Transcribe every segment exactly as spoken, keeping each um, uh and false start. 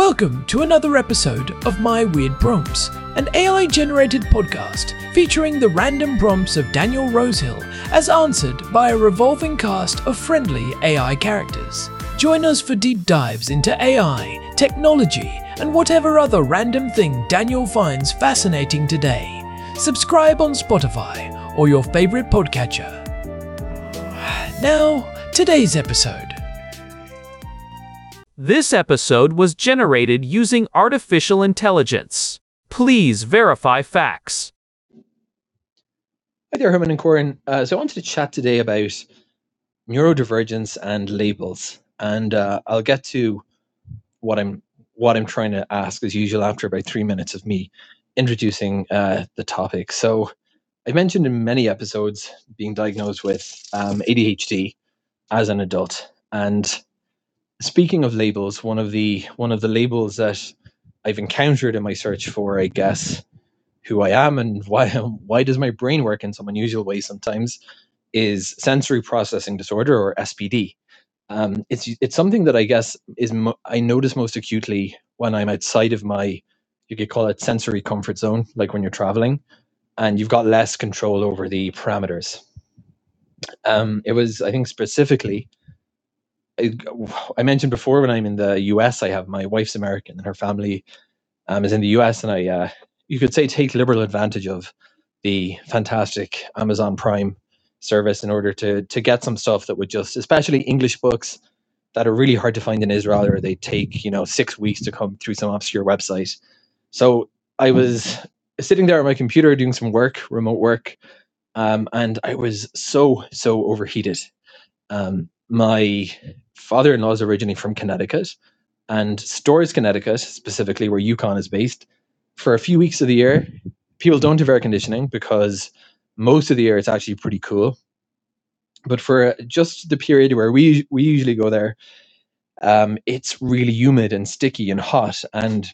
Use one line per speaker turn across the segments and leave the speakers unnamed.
Welcome to another episode of My Weird Prompts, an A I-generated podcast featuring the random prompts of Daniel Rosehill as answered by a revolving cast of friendly A I characters. Join us for deep dives into A I, technology, and whatever other random thing Daniel finds fascinating today. Subscribe on Spotify or your favorite podcatcher. Now, today's episode.
This episode was generated using artificial intelligence. Please verify facts.
Hi there, Herman and Corin. Uh, so I wanted to chat today about neurodivergence and labels, and uh, I'll get to what I'm what I'm trying to ask as usual after about three minutes of me introducing uh, the topic. So I mentioned in many episodes being diagnosed with um, A D H D as an adult, and speaking of labels, one of the one of the labels that I've encountered in my search for, I guess, who I am and why why does my brain work in some unusual ways sometimes, is sensory processing disorder, or S P D. Um, it's it's something that I guess is mo- I notice most acutely when I'm outside of my, you could call it, sensory comfort zone, like when you're traveling and you've got less control over the parameters. Um, it was, I think, specifically. I, I mentioned before, when I'm in the U S, I have my wife's American and her family um, is in the U S, and I, uh, you could say, take liberal advantage of the fantastic Amazon Prime service in order to to get some stuff that would just, especially English books that are really hard to find in Israel, or they take, you know, six weeks to come through some obscure website. So I was sitting there at my computer doing some work, remote work, um, and I was so, so overheated. Um, my father-in-law is originally from Connecticut, and Storrs, Connecticut, specifically where Yukon is based, for a few weeks of the year, people don't have air conditioning because most of the year it's actually pretty cool. But for just the period where we we usually go there, um, it's really humid and sticky and hot. And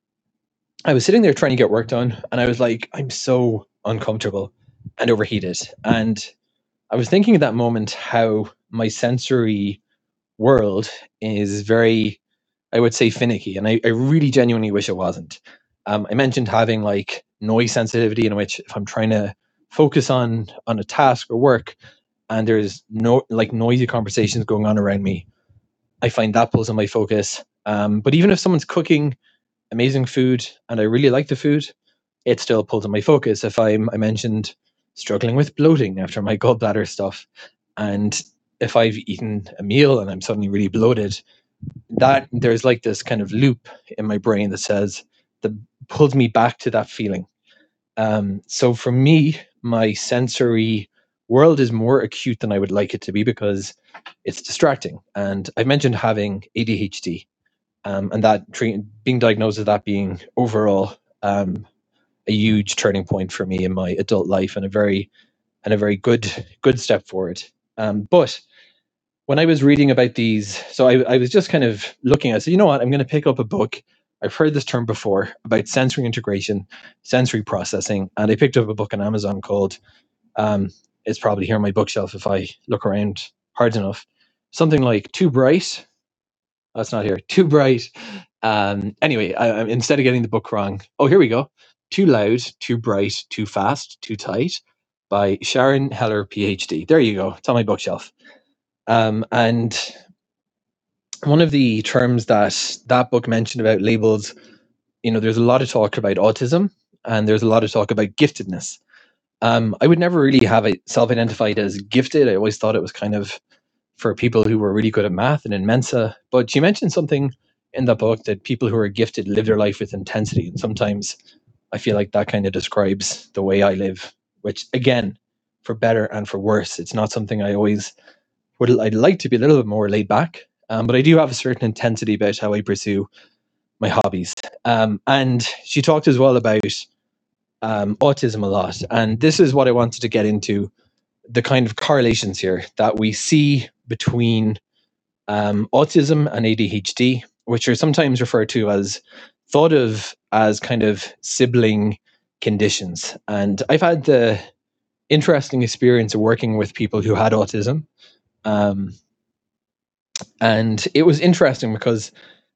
I was sitting there trying to get work done, and I was like, I'm so uncomfortable and overheated. And I was thinking at that moment how my sensory world is very, I would say, finicky, and I, I really genuinely wish it wasn't. Um, I mentioned having like noise sensitivity, in which if I'm trying to focus on on a task or work, and there's no like noisy conversations going on around me, I find that pulls on my focus. Um, but even if someone's cooking amazing food and I really like the food, it still pulls on my focus. If I'm, I mentioned struggling with bloating after my gallbladder stuff, and if I've eaten a meal and I'm suddenly really bloated, that there's like this kind of loop in my brain that says, that pulls me back to that feeling. Um, so for me, my sensory world is more acute than I would like it to be because it's distracting. And I mentioned having A D H D, um, and that tre- being diagnosed with that being overall um, a huge turning point for me in my adult life, and a very and a very good good step forward. Um, but when I was reading about these, so I, I was just kind of looking, I said, you know what, I'm going to pick up a book. I've heard this term before about sensory integration, sensory processing, and I picked up a book on Amazon called, um, it's probably here on my bookshelf if I look around hard enough, something like Too Bright. That's not here. Too Bright. Um, anyway, I, I, instead of getting the book wrong, oh, here we go. Too Loud, Too Bright, Too Fast, Too Tight by Sharon Heller, PhD. There you go. It's on my bookshelf. Um, and one of the terms that that book mentioned about labels, you know, there's a lot of talk about autism, and there's a lot of talk about giftedness. Um, I would never really have it self-identified as gifted. I always thought it was kind of for people who were really good at math and in Mensa. But she mentioned something in that book that people who are gifted live their life with intensity. And sometimes I feel like that kind of describes the way I live, which, again, for better and for worse, it's not something I always would. I'd like to be a little bit more laid back, um, but I do have a certain intensity about how I pursue my hobbies. Um, and she talked as well about um, autism a lot. And this is what I wanted to get into, the kind of correlations here that we see between um, autism and A D H D, which are sometimes referred to as, thought of as kind of sibling conditions. And I've had the interesting experience of working with people who had autism. Um, and it was interesting because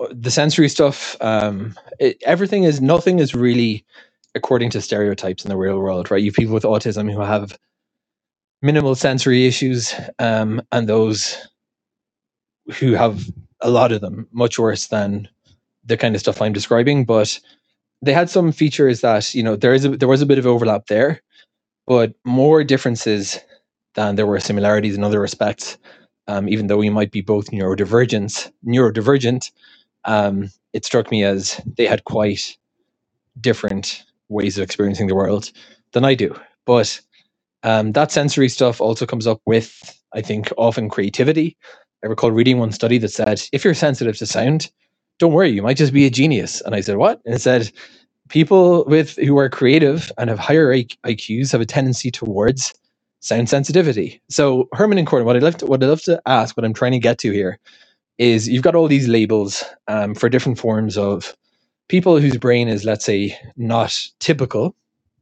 the sensory stuff, um, it, everything is, nothing is really according to stereotypes in the real world, right? You have people with autism who have minimal sensory issues, um, and those who have a lot of them, much worse than the kind of stuff I'm describing. But they had some features that, you know, there is a, there was a bit of overlap there, but more differences than there were similarities in other respects. Um, even though we might be both neurodivergent, neurodivergent, um, it struck me as they had quite different ways of experiencing the world than I do. But um, that sensory stuff also comes up with, I think, often creativity. I recall reading one study that said, if you're sensitive to sound, don't worry, you might just be a genius. And I said, what? And it said, people with who are creative and have higher I Qs have a tendency towards sound sensitivity. So Herman and Corin, what I'd love to, what I'd love to ask, what I'm trying to get to here, is you've got all these labels um, for different forms of people whose brain is, let's say, not typical.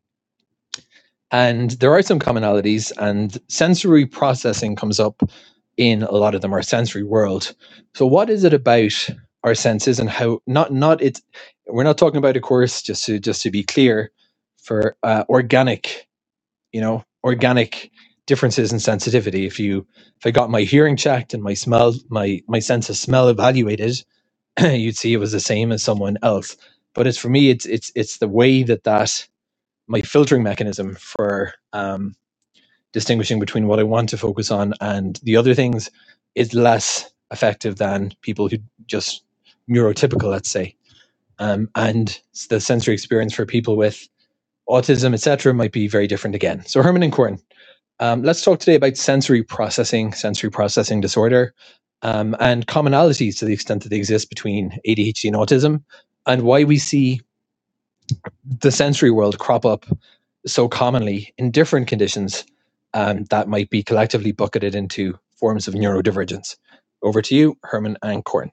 And there are some commonalities, and sensory processing comes up in a lot of them, our sensory world. So what is it about our senses and how, not, not it's, we're not talking about a course, just to, just to be clear, for uh, organic, you know, organic differences in sensitivity. If you, if I got my hearing checked and my smell, my, my sense of smell evaluated, you'd see it was the same as someone else. But it's, for me, it's, it's, it's the way that that, my filtering mechanism for um, distinguishing between what I want to focus on and the other things is less effective than people who just neurotypical, let's say. Um, and the sensory experience for people with autism, et cetera, might be very different again. So Herman and Corin, um, let's talk today about sensory processing, sensory processing disorder, um, and commonalities to the extent that they exist between A D H D and autism, and why we see the sensory world crop up so commonly in different conditions um, that might be collectively bucketed into forms of neurodivergence. Over to you, Herman and Corin.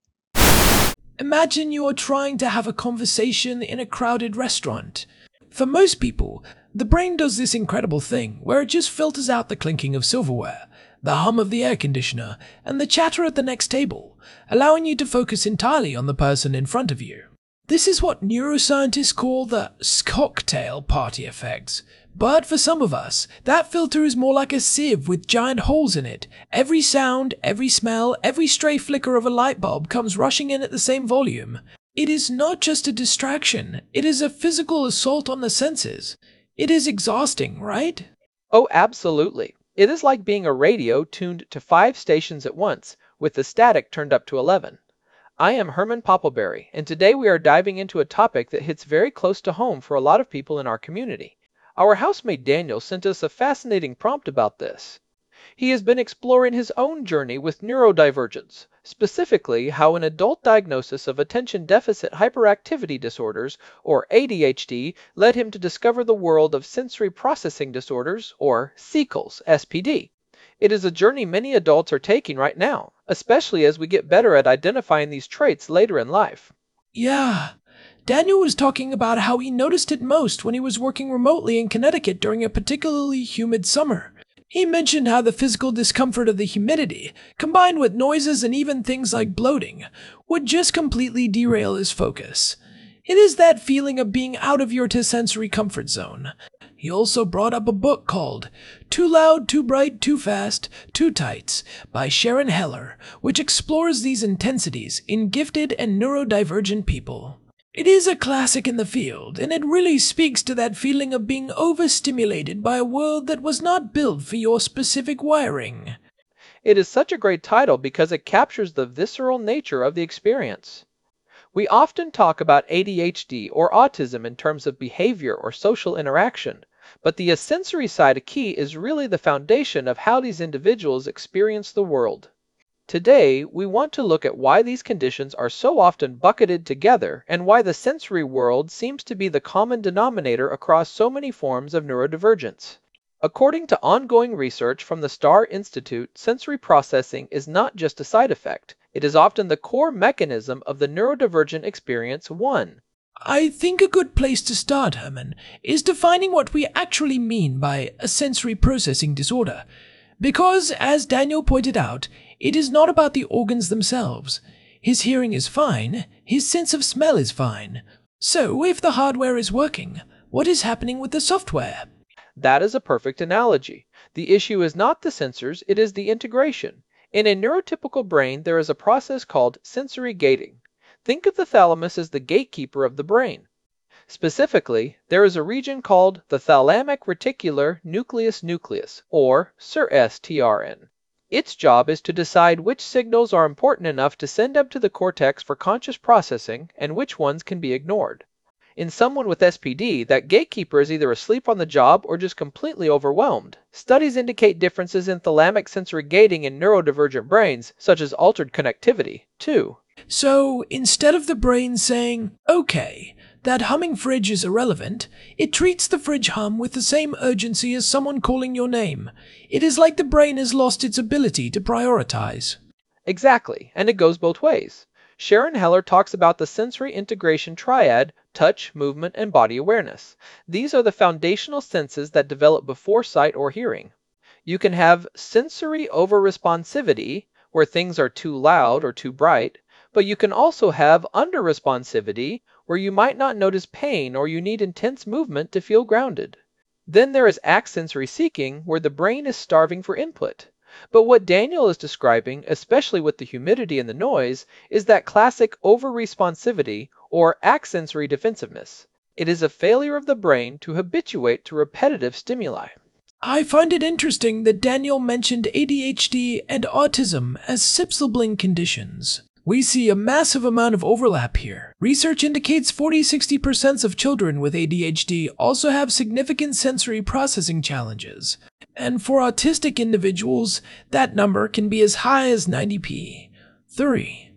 Imagine you are trying to have a conversation in a crowded restaurant. For most people, the brain does this incredible thing where it just filters out the clinking of silverware, the hum of the air conditioner, and the chatter at the next table, allowing you to focus entirely on the person in front of you. This is what neuroscientists call the cocktail party effect. But for some of us, that filter is more like a sieve with giant holes in it. Every sound, every smell, every stray flicker of a light bulb comes rushing in at the same volume. It is not just a distraction, it is a physical assault on the senses. It is exhausting, right?
Oh, absolutely. It is like being a radio tuned to five stations at once, with the static turned up to eleven. I am Herman Poppleberry, and today we are diving into a topic that hits very close to home for a lot of people in our community. Our housemate Daniel sent us a fascinating prompt about this. He has been exploring his own journey with neurodivergence, specifically how an adult diagnosis of attention deficit hyperactivity disorders, or A D H D, led him to discover the world of sensory processing disorders, or S E C Ls, S P D. It is a journey many adults are taking right now, especially as we get better at identifying these traits later in life.
Yeah, Daniel was talking about how he noticed it most when he was working remotely in Connecticut during a particularly humid summer. He mentioned how the physical discomfort of the humidity, combined with noises and even things like bloating, would just completely derail his focus. It is that feeling of being out of your sensory comfort zone. He also brought up a book called Too Loud, Too Bright, Too Fast, Too Tights by Sharon Heller, which explores these intensities in gifted and neurodivergent people. It is a classic in the field, and it really speaks to that feeling of being overstimulated by a world that was not built for your specific wiring.
It is such a great title because it captures the visceral nature of the experience. We often talk about A D H D or autism in terms of behavior or social interaction, but the sensory side key is really the foundation of how these individuals experience the world. Today, we want to look at why these conditions are so often bucketed together and why the sensory world seems to be the common denominator across so many forms of neurodivergence. According to ongoing research from the Star Institute, sensory processing is not just a side effect. It is often the core mechanism of the neurodivergent experience one.
I think a good place to start, Herman, is defining what we actually mean by a sensory processing disorder. Because, as Daniel pointed out, it is not about the organs themselves. His hearing is fine, his sense of smell is fine. So, if the hardware is working, what is happening with the software?
That is a perfect analogy. The issue is not the sensors, it is the integration. In a neurotypical brain, there is a process called sensory gating. Think of the thalamus as the gatekeeper of the brain. Specifically, there is a region called the thalamic reticular nucleus nucleus, or S R S T R N. Its job is to decide which signals are important enough to send up to the cortex for conscious processing and which ones can be ignored. In someone with S P D, that gatekeeper is either asleep on the job or just completely overwhelmed. Studies indicate differences in thalamic sensory gating in neurodivergent brains, such as altered connectivity, too.
So, instead of the brain saying, okay, that humming fridge is irrelevant, it treats the fridge hum with the same urgency as someone calling your name. It is like the brain has lost its ability to prioritize.
Exactly, and it goes both ways. Sharon Heller talks about the sensory integration triad: touch, movement, and body awareness. These are the foundational senses that develop before sight or hearing. You can have sensory overresponsivity, where things are too loud or too bright, but you can also have underresponsivity, where you might not notice pain or you need intense movement to feel grounded. Then there is act-sensory seeking, where the brain is starving for input. But what Daniel is describing, especially with the humidity and the noise, is that classic over-responsivity or act-sensory defensiveness. It is a failure of the brain to habituate to repetitive stimuli.
I find it interesting that Daniel mentioned A D H D and autism as sibling conditions. We see a massive amount of overlap here. Research indicates forty to sixty percent of children with A D H D also have significant sensory processing challenges. And for autistic individuals, that number can be as high as ninety percent. three.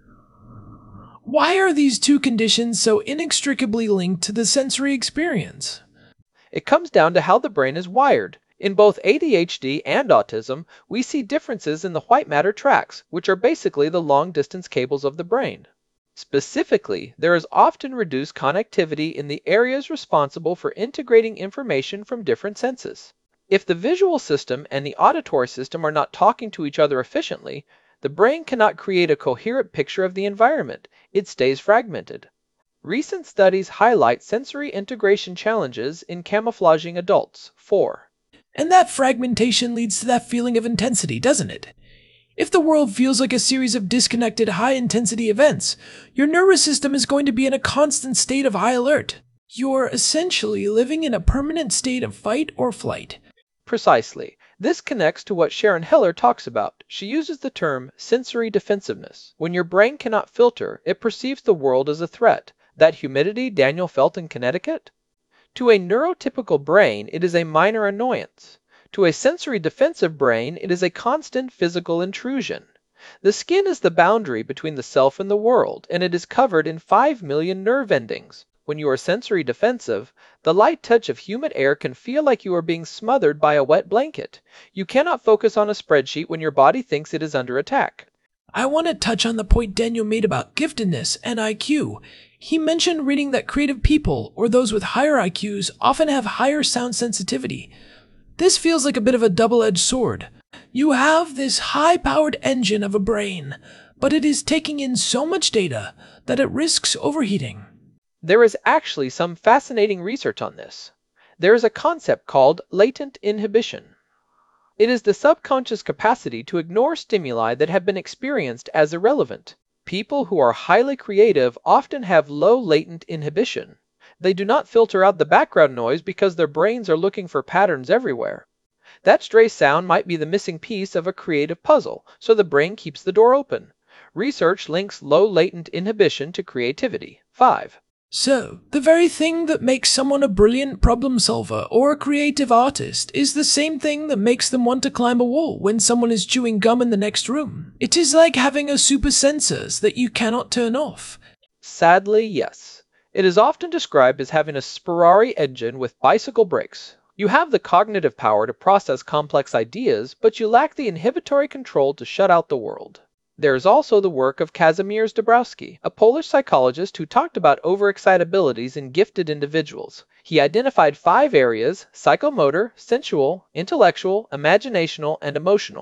Why are these two conditions so inextricably linked to the sensory experience?
It comes down to how the brain is wired. In both A D H D and autism, we see differences in the white matter tracts, which are basically the long-distance cables of the brain. Specifically, there is often reduced connectivity in the areas responsible for integrating information from different senses. If the visual system and the auditory system are not talking to each other efficiently, the brain cannot create a coherent picture of the environment. It stays fragmented. Recent studies highlight sensory integration challenges in camouflaging adults. four.
And that fragmentation leads to that feeling of intensity, doesn't it? If the world feels like a series of disconnected high-intensity events, your nervous system is going to be in a constant state of high alert. You're essentially living in a permanent state of fight or flight.
Precisely. This connects to what Sharon Heller talks about. She uses the term sensory defensiveness. When your brain cannot filter, it perceives the world as a threat. That humidity Daniel felt in Connecticut? To a neurotypical brain, it is a minor annoyance. To a sensory defensive brain, it is a constant physical intrusion. The skin is the boundary between the self and the world, and it is covered in five million nerve endings. When you are sensory defensive, the light touch of humid air can feel like you are being smothered by a wet blanket. You cannot focus on a spreadsheet when your body thinks it is under attack.
I want to touch on the point Daniel made about giftedness and I Q. He mentioned reading that creative people, or those with higher I Qs, often have higher sound sensitivity. This feels like a bit of a double-edged sword. You have this high-powered engine of a brain, but it is taking in so much data that it risks overheating.
There is actually some fascinating research on this. There is a concept called latent inhibition. It is the subconscious capacity to ignore stimuli that have been experienced as irrelevant. People who are highly creative often have low latent inhibition. They do not filter out the background noise because their brains are looking for patterns everywhere. That stray sound might be the missing piece of a creative puzzle, so the brain keeps the door open. Research links low latent inhibition to creativity. five.
So, the very thing that makes someone a brilliant problem solver or a creative artist is the same thing that makes them want to climb a wall when someone is chewing gum in the next room. It is like having a super sensors that you cannot turn off.
Sadly, yes. It is often described as having a Ferrari engine with bicycle brakes. You have the cognitive power to process complex ideas, but you lack the inhibitory control to shut out the world. There is also the work of Kazimierz Dabrowski, a Polish psychologist who talked about overexcitabilities in gifted individuals. He identified five areas: psychomotor, sensual, intellectual, imaginational, and emotional.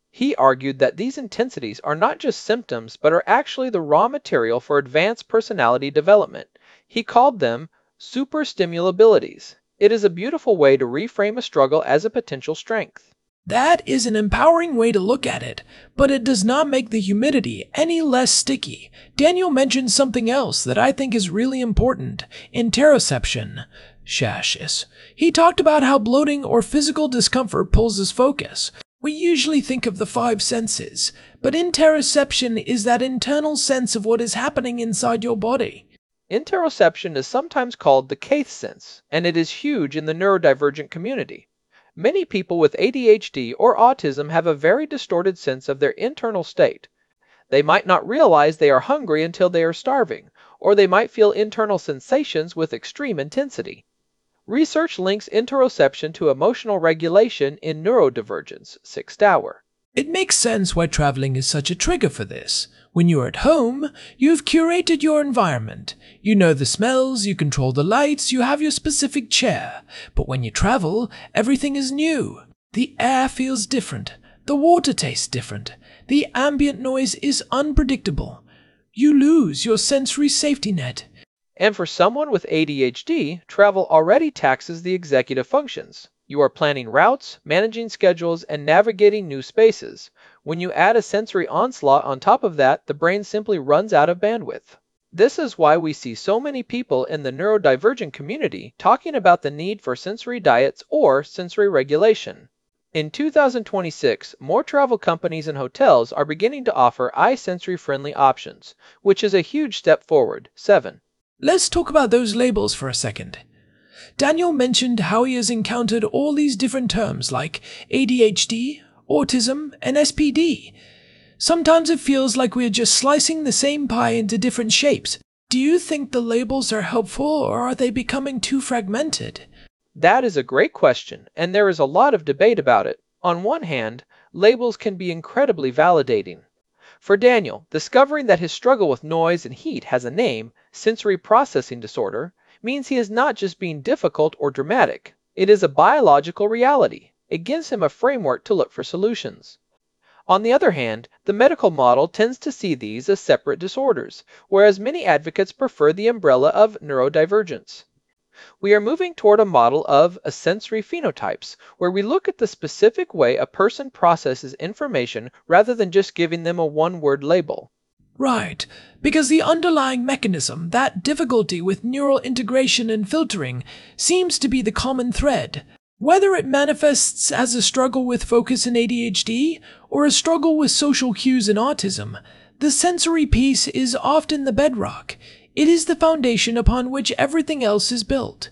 He argued that these intensities are not just symptoms, but are actually the raw material for advanced personality development. He called them superstimulabilities. It is a beautiful way to reframe a struggle as a potential strength.
That is an empowering way to look at it, but it does not make the humidity any less sticky. Daniel mentioned something else that I think is really important: interoception. Shashis. He talked about how bloating or physical discomfort pulls his focus. We usually think of the five senses, but interoception is that internal sense of what is happening inside your body.
Interoception is sometimes called the Kayth sense, and it is huge in the neurodivergent community. Many people with A D H D or autism have a very distorted sense of their internal state. They might not realize they are hungry until they are starving, or they might feel internal sensations with extreme intensity. Research links interoception to emotional regulation in neurodivergence, sixth Tower.
It makes sense why traveling is such a trigger for this. When you're at home, you've curated your environment. You know the smells, you control the lights, you have your specific chair. But when you travel, everything is new. The air feels different. The water tastes different. The ambient noise is unpredictable. You lose your sensory safety net.
And for someone with A D H D, travel already taxes the executive functions. You are planning routes, managing schedules, and navigating new spaces. When you add a sensory onslaught on top of that, the brain simply runs out of bandwidth. This is why we see so many people in the neurodivergent community talking about the need for sensory diets or sensory regulation. In two thousand twenty-six, more travel companies and hotels are beginning to offer eye-sensory-friendly options, which is a huge step forward. seven.
Let's talk about those labels for a second. Daniel mentioned how he has encountered all these different terms like A D H D, autism, and S P D. Sometimes it feels like we are just slicing the same pie into different shapes. Do you think the labels are helpful, or are they becoming too fragmented?
That is a great question, and there is a lot of debate about it. On one hand, labels can be incredibly validating. For Daniel, discovering that his struggle with noise and heat has a name, sensory processing disorder, means he is not just being difficult or dramatic. It is a biological reality. It gives him a framework to look for solutions. On the other hand, the medical model tends to see these as separate disorders, whereas many advocates prefer the umbrella of neurodivergence. We are moving toward a model of a sensory phenotypes, where we look at the specific way a person processes information rather than just giving them a one-word label.
Right, because the underlying mechanism, that difficulty with neural integration and filtering, seems to be the common thread. Whether it manifests as a struggle with focus in A D H D or a struggle with social cues in autism, the sensory piece is often the bedrock. It is the foundation upon which everything else is built.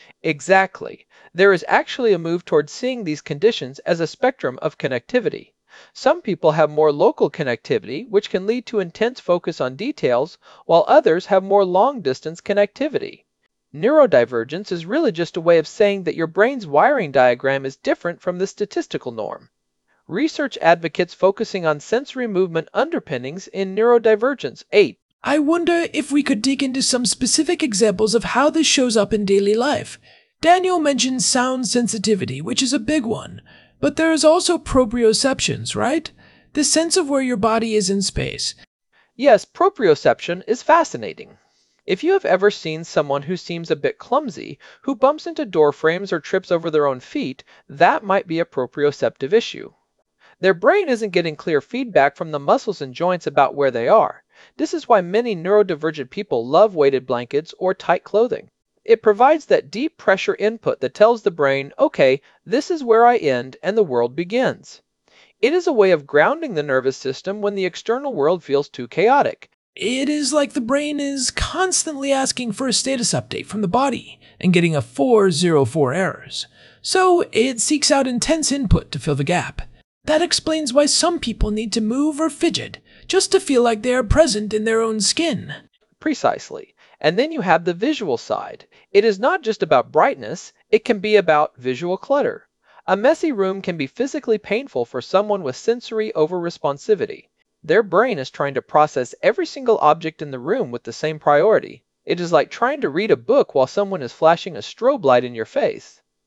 Exactly. There is actually a move toward seeing these conditions as a spectrum of connectivity. Some people have more local connectivity, which can lead to intense focus on details, while others have more long-distance connectivity. Neurodivergence is really just a way of saying that your brain's wiring diagram is different from the statistical norm. Research advocates focusing on sensory movement underpinnings in neurodivergence. eight.
I wonder if we could dig into some specific examples of how this shows up in daily life. Daniel mentioned sound sensitivity, which is a big one, but there is also proprioceptions, right? The sense of where your body is in space.
Yes, proprioception is fascinating. If you have ever seen someone who seems a bit clumsy, who bumps into door frames or trips over their own feet, that might be a proprioceptive issue. Their brain isn't getting clear feedback from the muscles and joints about where they are. This is why many neurodivergent people love weighted blankets or tight clothing. It provides that deep pressure input that tells the brain, okay, this is where I end and the world begins. It is a way of grounding the nervous system when the external world feels too chaotic.
It is like the brain is constantly asking for a status update from the body and getting a four zero four errors. So it seeks out intense input to fill the gap. That explains why some people need to move or fidget just to feel like they are present in their own skin.
Precisely. And then you have the visual side. It is not just about brightness, it can be about visual clutter. A messy room can be physically painful for someone with sensory overresponsivity. Their brain is trying to process every single object in the room with the same priority. It is like trying to read a book while someone is flashing a strobe light in your face.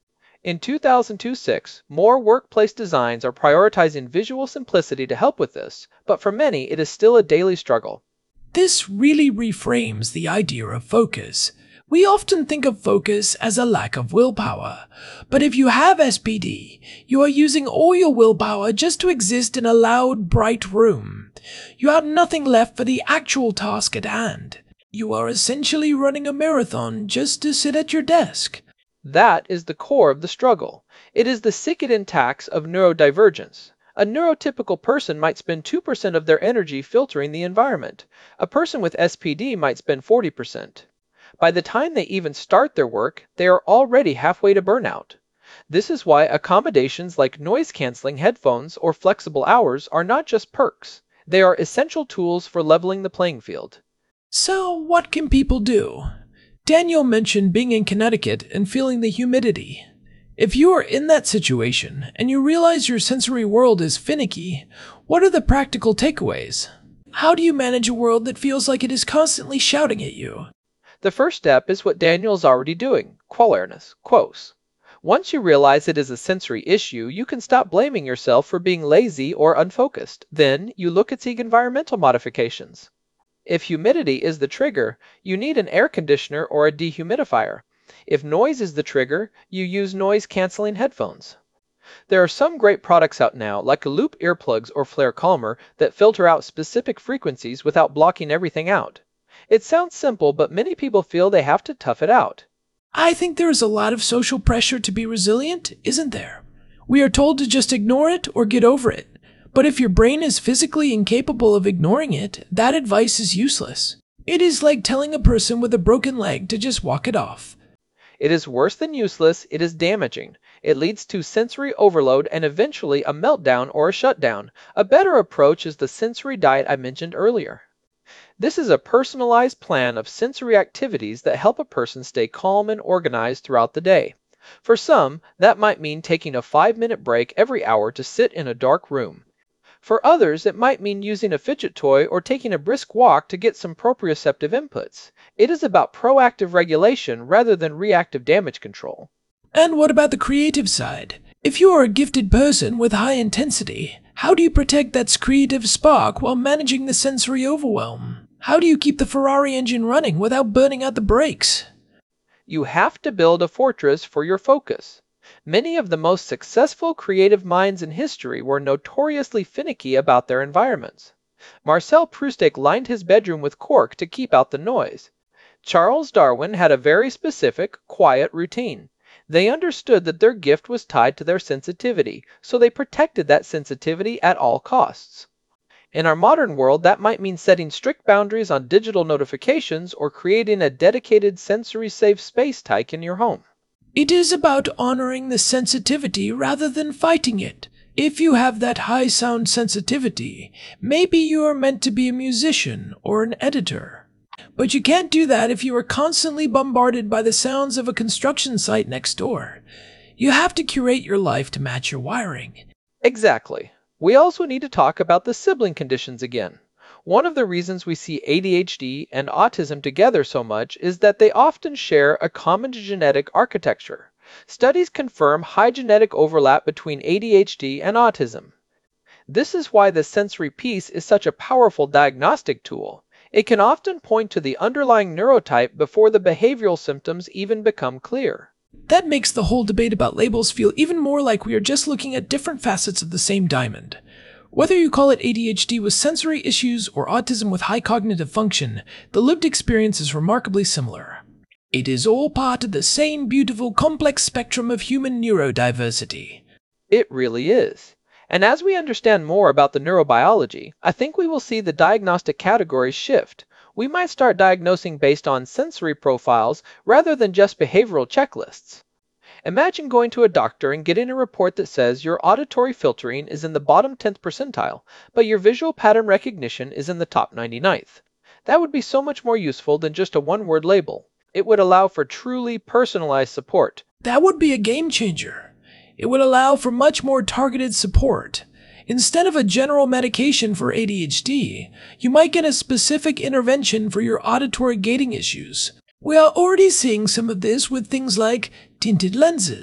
In two thousand two six, more workplace designs are prioritizing visual simplicity to help with this, but for many it is still a daily struggle.
This really reframes the idea of focus. We often think of focus as a lack of willpower, but if you have S P D, you are using all your willpower just to exist in a loud, bright room. You have nothing left for the actual task at hand. You are essentially running a marathon just to sit at your desk.
That is the core of the struggle. It is the Sikketon tax of neurodivergence. A neurotypical person might spend two percent of their energy filtering the environment. A person with S P D might spend forty percent. By the time they even start their work, they are already halfway to burnout. This is why accommodations like noise-canceling headphones or flexible hours are not just perks. They are essential tools for leveling the playing field.
So, what can people do? Daniel mentioned being in Connecticut and feeling the humidity. If you are in that situation and you realize your sensory world is finicky, what are the practical takeaways? How do you manage a world that feels like it is constantly shouting at you?
The first step is what Daniel is already doing, qual-awareness, quos. Once you realize it is a sensory issue, you can stop blaming yourself for being lazy or unfocused. Then, you look at seek environmental modifications. If humidity is the trigger, you need an air conditioner or a dehumidifier. If noise is the trigger, you use noise-canceling headphones. There are some great products out now, like Loop earplugs or Flare Calmer, that filter out specific frequencies without blocking everything out. It sounds simple, but many people feel they have to tough it out.
I think there is a lot of social pressure to be resilient, isn't there? We are told to just ignore it or get over it. But if your brain is physically incapable of ignoring it, that advice is useless. It is like telling a person with a broken leg to just walk it off.
It is worse than useless, it is damaging. It leads to sensory overload and eventually a meltdown or a shutdown. A better approach is the sensory diet I mentioned earlier. This is a personalized plan of sensory activities that help a person stay calm and organized throughout the day. For some, that might mean taking a five-minute break every hour to sit in a dark room. For others, it might mean using a fidget toy or taking a brisk walk to get some proprioceptive inputs. It is about proactive regulation rather than reactive damage control.
And what about the creative side? If you are a gifted person with high intensity, how do you protect that creative spark while managing the sensory overwhelm? How do you keep the Ferrari engine running without burning out the brakes?
You have to build a fortress for your focus. Many of the most successful creative minds in history were notoriously finicky about their environments. Marcel Proust lined his bedroom with cork to keep out the noise. Charles Darwin had a very specific, quiet routine. They understood that their gift was tied to their sensitivity, so they protected that sensitivity at all costs. In our modern world, that might mean setting strict boundaries on digital notifications or creating a dedicated sensory-safe space type in your home.
It is about honoring the sensitivity rather than fighting it. If you have that high sound sensitivity, maybe you are meant to be a musician or an editor. But you can't do that if you are constantly bombarded by the sounds of a construction site next door. You have to curate your life to match your wiring.
Exactly. We also need to talk about the sibling conditions again. One of the reasons we see A D H D and autism together so much is that they often share a common genetic architecture. Studies confirm high genetic overlap between A D H D and autism. This is why the sensory piece is such a powerful diagnostic tool. It can often point to the underlying neurotype before the behavioral symptoms even become clear.
That makes the whole debate about labels feel even more like we are just looking at different facets of the same diamond. Whether you call it A D H D with sensory issues or autism with high cognitive function, the lived experience is remarkably similar. It is all part of the same beautiful, complex spectrum of human neurodiversity.
It really is. And as we understand more about the neurobiology, I think we will see the diagnostic categories shift. We might start diagnosing based on sensory profiles rather than just behavioral checklists. Imagine going to a doctor and getting a report that says your auditory filtering is in the bottom tenth percentile, but your visual pattern recognition is in the top ninety-ninth. That would be so much more useful than just a one-word label. It would allow for truly personalized support.
That would be a game changer. It would allow for much more targeted support. Instead of a general medication for A D H D, you might get a specific intervention for your auditory gating issues. We are already seeing some of this with things like tinted lenses,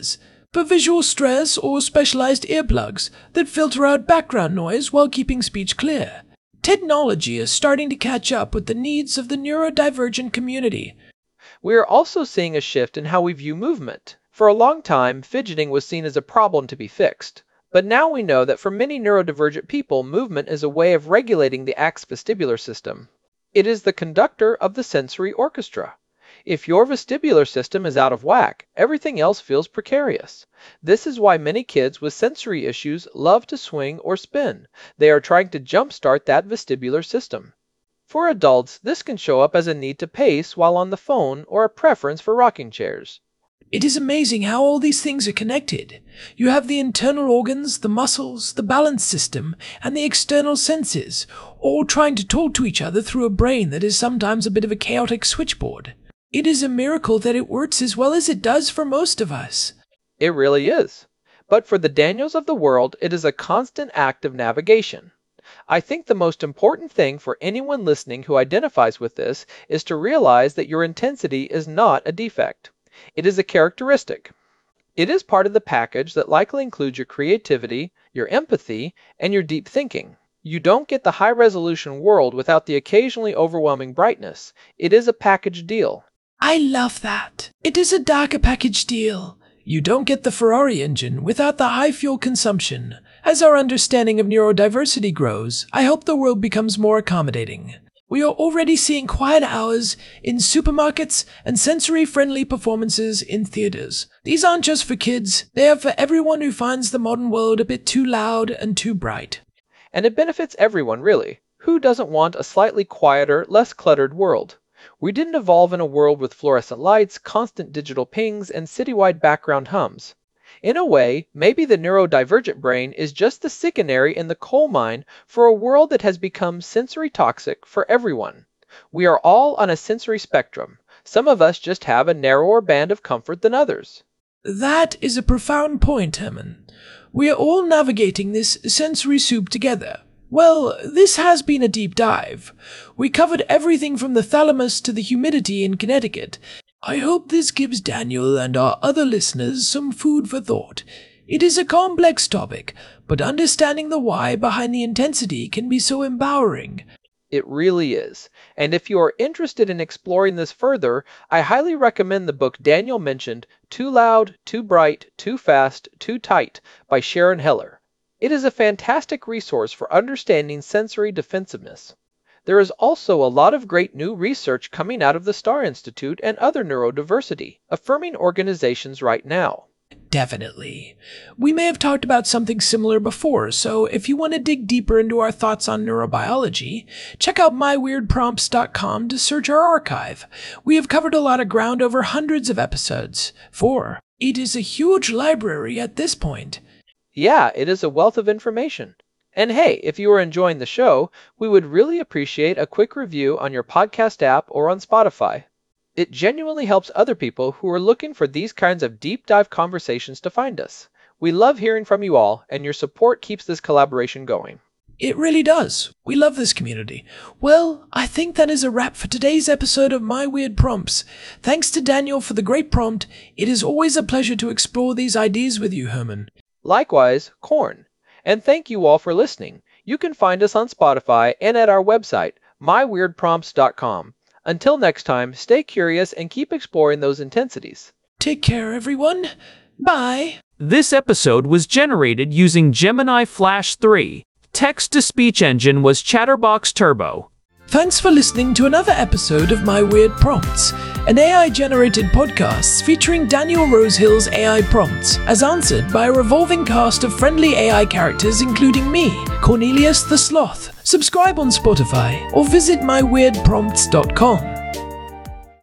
for visual stress or specialized earplugs that filter out background noise while keeping speech clear. Technology is starting to catch up with the needs of the neurodivergent community.
We are also seeing a shift in how we view movement. For a long time, fidgeting was seen as a problem to be fixed. But now we know that for many neurodivergent people, movement is a way of regulating the axis vestibular system. It is the conductor of the sensory orchestra. If your vestibular system is out of whack, everything else feels precarious. This is why many kids with sensory issues love to swing or spin. They are trying to jumpstart that vestibular system. For adults, this can show up as a need to pace while on the phone or a preference for rocking chairs.
It is amazing how all these things are connected. You have the internal organs, the muscles, the balance system, and the external senses, all trying to talk to each other through a brain that is sometimes a bit of a chaotic switchboard. It is a miracle that it works as well as it does for most of us.
It really is. But for the Daniels of the world, it is a constant act of navigation. I think the most important thing for anyone listening who identifies with this is to realize that your intensity is not a defect. It is a characteristic. It is part of the package that likely includes your creativity, your empathy, and your deep thinking. You don't get the high-resolution world without the occasionally overwhelming brightness. It is a package deal.
I love that. It is a darker package deal. You don't get the Ferrari engine without the high fuel consumption. As our understanding of neurodiversity grows, I hope the world becomes more accommodating. We are already seeing quiet hours in supermarkets and sensory-friendly performances in theaters. These aren't just for kids, they are for everyone who finds the modern world a bit too loud and too bright.
And it benefits everyone, really. Who doesn't want a slightly quieter, less cluttered world? We didn't evolve in a world with fluorescent lights, constant digital pings, and citywide background hums. In a way, maybe the neurodivergent brain is just the sick canary in the coal mine for a world that has become sensory toxic for everyone. We are all on a sensory spectrum. Some of us just have a narrower band of comfort than others.
That is a profound point, Herman. We are all navigating this sensory soup together. Well, this has been a deep dive. We covered everything from the thalamus to the humidity in Connecticut. I hope this gives Daniel and our other listeners some food for thought. It is a complex topic, but understanding the why behind the intensity can be so empowering.
It really is. And if you are interested in exploring this further, I highly recommend the book Daniel mentioned, Too Loud, Too Bright, Too Fast, Too Tight by Sharon Heller. It is a fantastic resource for understanding sensory defensiveness. There is also a lot of great new research coming out of the Star Institute and other neurodiversity, affirming organizations right now.
Definitely. We may have talked about something similar before, so if you want to dig deeper into our thoughts on neurobiology, check out my weird prompts dot com to search our archive. We have covered a lot of ground over hundreds of episodes. For it is a huge library at this point.
Yeah, it is a wealth of information. And hey, if you are enjoying the show, we would really appreciate a quick review on your podcast app or on Spotify. It genuinely helps other people who are looking for these kinds of deep dive conversations to find us. We love hearing from you all, and your support keeps this collaboration going.
It really does. We love this community. Well, I think that is a wrap for today's episode of My Weird Prompts. Thanks to Daniel for the great prompt. It is always a pleasure to explore these ideas with you, Herman.
Likewise, Corn. And thank you all for listening. You can find us on Spotify and at our website, my weird prompts dot com. Until next time, stay curious and keep exploring those intensities.
Take care, everyone. Bye.
This episode was generated using Gemini Flash three. Text-to-speech engine was Chatterbox Turbo.
Thanks for listening to another episode of My Weird Prompts, an A I-generated podcast featuring Daniel Rosehill's A I prompts, as answered by a revolving cast of friendly A I characters including me, Cornelius the Sloth. Subscribe on Spotify or visit my weird prompts dot com.